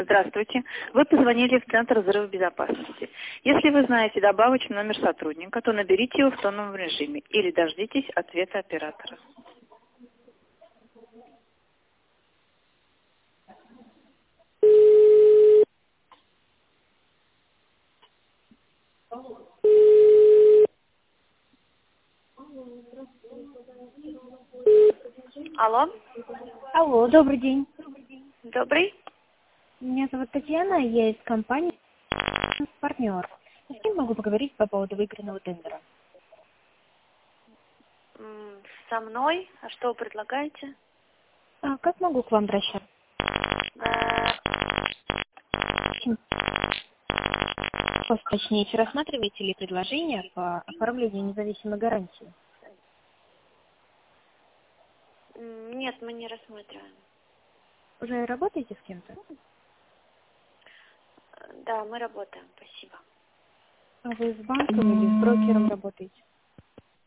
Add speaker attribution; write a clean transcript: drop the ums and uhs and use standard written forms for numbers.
Speaker 1: Здравствуйте. Вы позвонили в Центр взрыва безопасности. Если вы знаете добавочный номер сотрудника, то наберите его в тоновом режиме или дождитесь ответа оператора. Алло,
Speaker 2: Алло, добрый день.
Speaker 1: добрый.
Speaker 2: Меня зовут Татьяна, я из компании «Партнер». С кем могу поговорить по поводу выигранного тендера?
Speaker 1: Со мной? А что вы предлагаете?
Speaker 2: А как могу к вам обращаться? Точнее, рассматриваете ли предложение по оформлению независимой гарантии?
Speaker 1: Нет, мы не рассматриваем.
Speaker 2: Уже работаете с кем-то?
Speaker 1: Да, мы работаем, спасибо.
Speaker 2: А вы с банком или с брокером работаете?